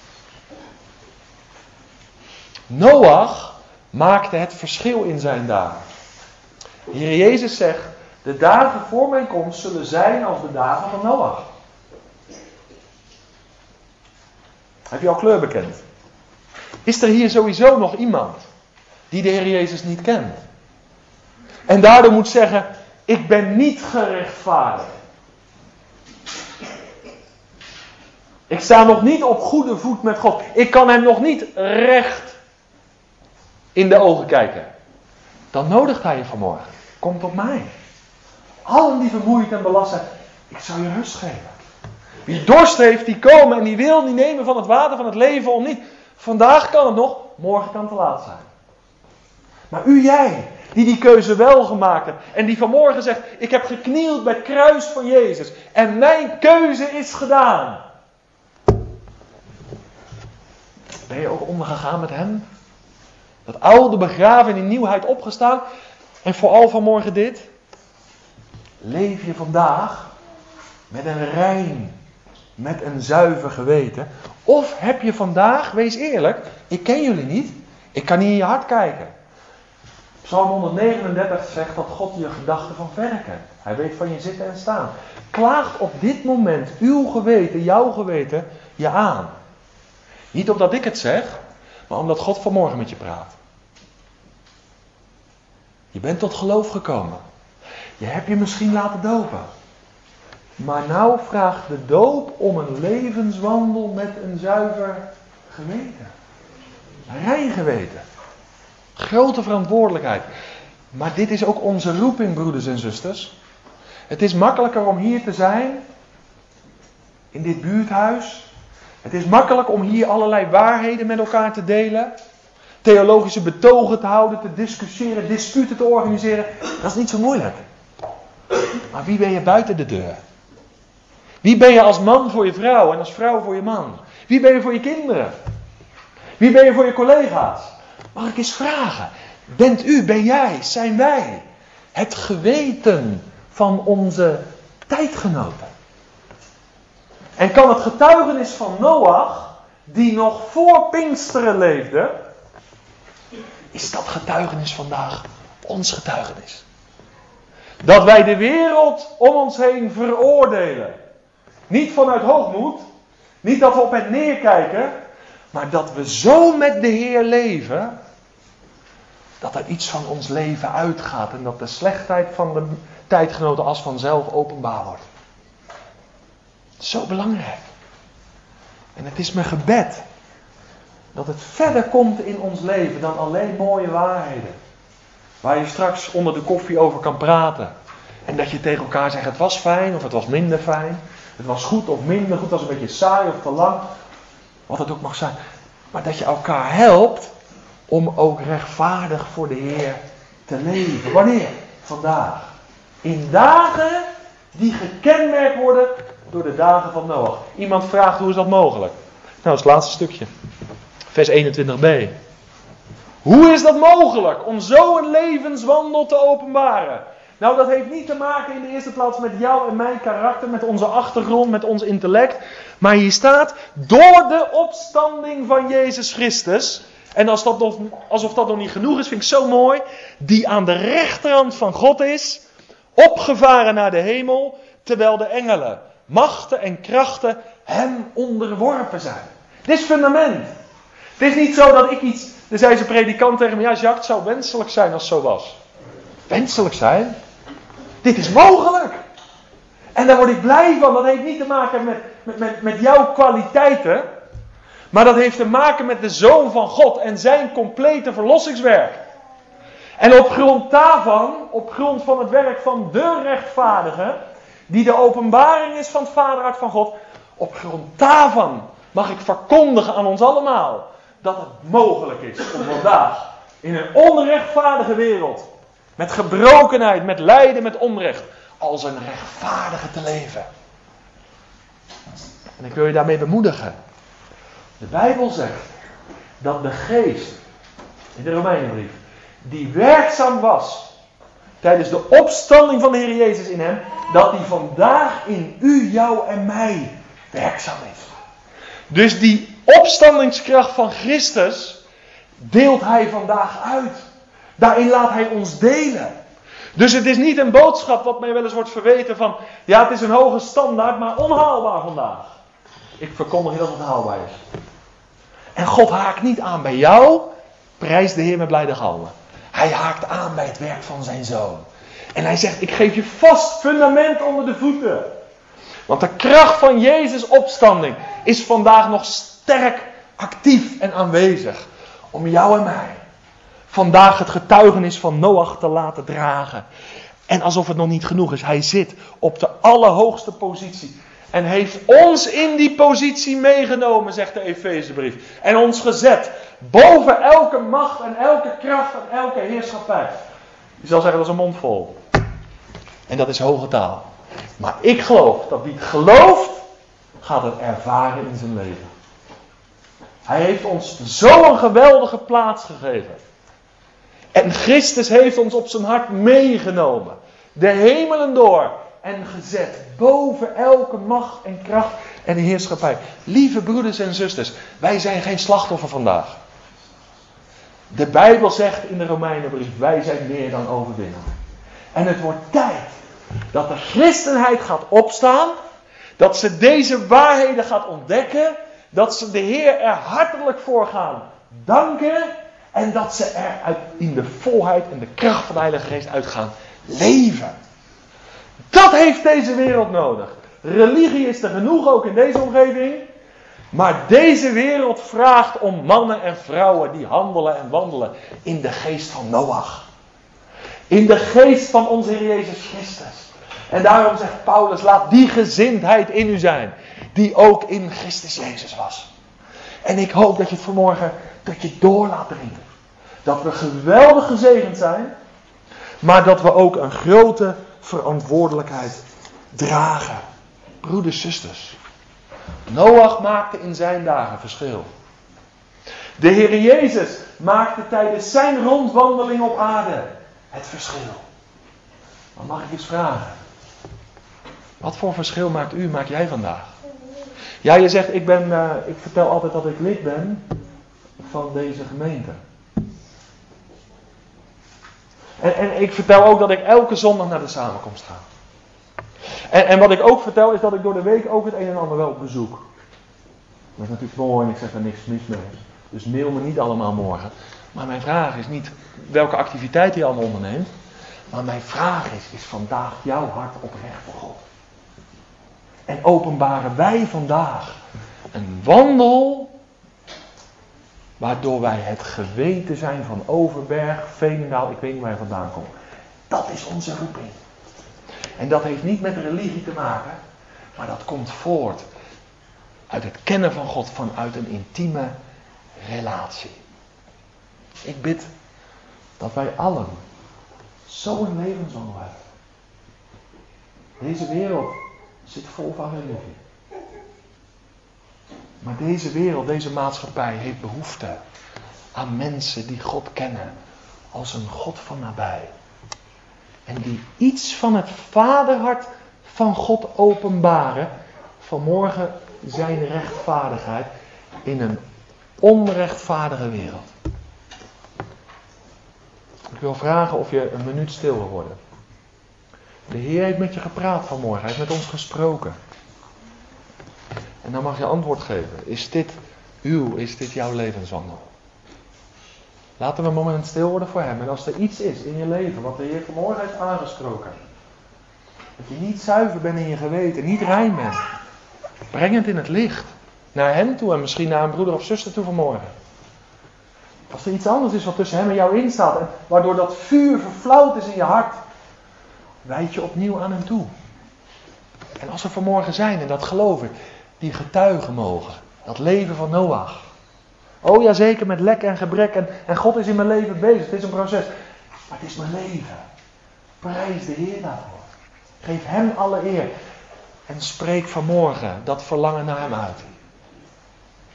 Noach maakte het verschil in zijn dagen. De Heer Jezus zegt, de dagen voor mijn komst zullen zijn als de dagen van Noach. Heb je al kleur bekend? Is er hier sowieso nog iemand die de Heer Jezus niet kent? En daardoor moet zeggen, ik ben niet gerechtvaardigd. Ik sta nog niet op goede voet met God. Ik kan hem nog niet recht in de ogen kijken. Dan nodigt hij je vanmorgen. Kom tot mij. Allen die vermoeid en belast zijn, ik zal je rust geven. Wie dorst heeft, die komen en die wil niet nemen van het water van het leven om niet. Vandaag kan het nog, morgen kan het te laat zijn. Maar jij, die keuze wel gemaakt hebt en die vanmorgen zegt, ik heb geknield bij het kruis van Jezus en mijn keuze is gedaan. Ben je ook ondergegaan met hem? Dat oude begraven en in nieuwheid opgestaan. En vooral vanmorgen dit. Leef je vandaag met een rein, met een zuiver geweten? Of heb je vandaag, wees eerlijk, ik ken jullie niet. Ik kan niet in je hart kijken. Psalm 139 zegt dat God je gedachten van verre kent. Hij weet van je zitten en staan. Klaagt op dit moment uw geweten, jouw geweten, je aan. Niet omdat ik het zeg, maar omdat God vanmorgen met je praat. Je bent tot geloof gekomen. Je hebt je misschien laten dopen. Maar nou vraagt de doop om een levenswandel met een zuiver geweten. Een rein geweten. Grote verantwoordelijkheid. Maar dit is ook onze roeping, broeders en zusters. Het is makkelijker om hier te zijn. In dit buurthuis. Het is makkelijk om hier allerlei waarheden met elkaar te delen. Theologische betogen te houden, te discussiëren, disputen te organiseren. Dat is niet zo moeilijk. Maar wie ben je buiten de deur? Wie ben je als man voor je vrouw en als vrouw voor je man? Wie ben je voor je kinderen? Wie ben je voor je collega's? Mag ik eens vragen? Ben jij, zijn wij het geweten van onze tijdgenoten? En kan het getuigenis van Noach, die nog voor Pinksteren leefde, is dat getuigenis vandaag ons getuigenis? Dat wij de wereld om ons heen veroordelen. Niet vanuit hoogmoed, niet dat we op het neerkijken, maar dat we zo met de Heer leven, dat er iets van ons leven uitgaat en dat de slechtheid van de tijdgenoten als vanzelf openbaar wordt. Zo belangrijk. En het is mijn gebed dat het verder komt in ons leven dan alleen mooie waarheden. Waar je straks onder de koffie over kan praten. En dat je tegen elkaar zegt, het was fijn of het was minder fijn. Het was goed of minder goed, het was een beetje saai of te lang. Wat het ook mag zijn. Maar dat je elkaar helpt om ook rechtvaardig voor de Heer te leven. Wanneer? Vandaag. In dagen die gekenmerkt worden door de dagen van Noach. Iemand vraagt, hoe is dat mogelijk? Nou, dat is het laatste stukje. Vers 21b. Hoe is dat mogelijk om zo een levenswandel te openbaren? Nou, dat heeft niet te maken in de eerste plaats met jou en mijn karakter, met onze achtergrond, met ons intellect. Maar hier staat, door de opstanding van Jezus Christus. En alsof dat nog niet genoeg is, vind ik zo mooi. Die aan de rechterhand van God is, opgevaren naar de hemel, terwijl de engelen, machten en krachten hem onderworpen zijn. Dit is fundament. Het is niet zo dat ik iets... Er zei zijn predikant tegen me, ja Jacques, het zou wenselijk zijn als het zo was. Wenselijk zijn? Dit is mogelijk. En daar word ik blij van. Dat heeft niet te maken met jouw kwaliteiten. Maar dat heeft te maken met de Zoon van God en zijn complete verlossingswerk. En op grond daarvan, op grond van het werk van de rechtvaardige, die de openbaring is van het vaderhart van God, op grond daarvan mag ik verkondigen aan ons allemaal dat het mogelijk is om vandaag in een onrechtvaardige wereld, met gebrokenheid, met lijden, met onrecht, als een rechtvaardige te leven. En ik wil je daarmee bemoedigen. De Bijbel zegt dat de geest, in de Romeinenbrief, die werkzaam was tijdens de opstanding van de Heer Jezus in hem, dat die vandaag in u, jou en mij werkzaam is. Dus die opstandingskracht van Christus deelt hij vandaag uit. Daarin laat hij ons delen. Dus het is niet een boodschap wat mij wel eens wordt verweten van, ja, het is een hoge standaard, maar onhaalbaar vandaag. Ik verkondig je dat het haalbaar is. En God haakt niet aan bij jou, prijs de Heer met blijde galmen. Hij haakt aan bij het werk van zijn Zoon. En hij zegt, ik geef je vast fundament onder de voeten. Want de kracht van Jezus' opstanding is vandaag nog sterk actief en aanwezig. Om jou en mij vandaag het getuigenis van Noach te laten dragen. En alsof het nog niet genoeg is, hij zit op de allerhoogste positie. En heeft ons in die positie meegenomen, zegt de Efezebrief. En ons gezet boven elke macht en elke kracht en elke heerschappij. Je zal zeggen, dat is een mond vol. En dat is hoge taal. Maar ik geloof dat wie het gelooft, gaat het ervaren in zijn leven. Hij heeft ons zo'n geweldige plaats gegeven. En Christus heeft ons op zijn hart meegenomen. De hemelen door. En gezet boven elke macht en kracht en heerschappij. Lieve broeders en zusters, wij zijn geen slachtoffer vandaag. De Bijbel zegt in de Romeinenbrief, wij zijn meer dan overwinnaar. En het wordt tijd dat de christenheid gaat opstaan. Dat ze deze waarheden gaat ontdekken. Dat ze de Heer er hartelijk voor gaan danken. En dat ze er in de volheid en de kracht van de Heilige Geest uit gaan leven. Dat heeft deze wereld nodig. Religie is er genoeg, ook in deze omgeving. Maar deze wereld vraagt om mannen en vrouwen die handelen en wandelen in de geest van Noach. In de geest van onze Heer Jezus Christus. En daarom zegt Paulus, laat die gezindheid in u zijn, die ook in Christus Jezus was. En ik hoop dat je het vanmorgen tot je door laat dringen. Dat we geweldig gezegend zijn, maar dat we ook een grote verantwoordelijkheid dragen. Broeders, zusters. Noach maakte in zijn dagen verschil. De Heer Jezus maakte tijdens zijn rondwandeling op aarde het verschil. Maar mag ik eens vragen? Wat voor verschil maak jij vandaag? Ja, je zegt, ik vertel altijd dat ik lid ben van deze gemeente. En ik vertel ook dat ik elke zondag naar de samenkomst ga. En wat ik ook vertel is dat ik door de week ook het een en ander wel bezoek. Dat is natuurlijk mooi en ik zeg er niks mis mee. Dus mail me niet allemaal morgen. Maar mijn vraag is niet welke activiteit je allemaal onderneemt. Maar mijn vraag is vandaag jouw hart oprecht voor God. En openbaren wij vandaag een wandel waardoor wij het geweten zijn van Overberg, Veenendaal, ik weet niet waar je vandaan komt. Dat is onze roeping. En dat heeft niet met religie te maken, maar dat komt voort uit het kennen van God vanuit een intieme relatie. Ik bid dat wij allen zo'n levenswandel hebben. Deze wereld zit vol van religie. Maar deze wereld, deze maatschappij heeft behoefte aan mensen die God kennen als een God van nabij. En die iets van het vaderhart van God openbaren. Vanmorgen zijn rechtvaardigheid in een onrechtvaardige wereld. Ik wil vragen of je een minuut stil wil worden. De Heer heeft met je gepraat vanmorgen. Hij heeft met ons gesproken. En dan mag je antwoord geven. Is dit jouw levenswandel? Laten we een moment stil worden voor Hem. En als er iets is in je leven wat de Heer vanmorgen heeft aangesproken. Dat je niet zuiver bent in je geweten, niet rein bent. Breng het in het licht. Naar Hem toe en misschien naar een broeder of zuster toe vanmorgen. Als er iets anders is wat tussen Hem en jou instaat. En waardoor dat vuur verflauwd is in je hart. Wijd je opnieuw aan Hem toe. En als er vanmorgen zijn, en dat geloof ik, die getuigen mogen. Dat leven van Noach. Oh ja, zeker met lek en gebrek. En God is in mijn leven bezig. Het is een proces. Maar het is mijn leven. Prijs de Heer daarvoor. Geef Hem alle eer. En spreek vanmorgen dat verlangen naar Hem uit.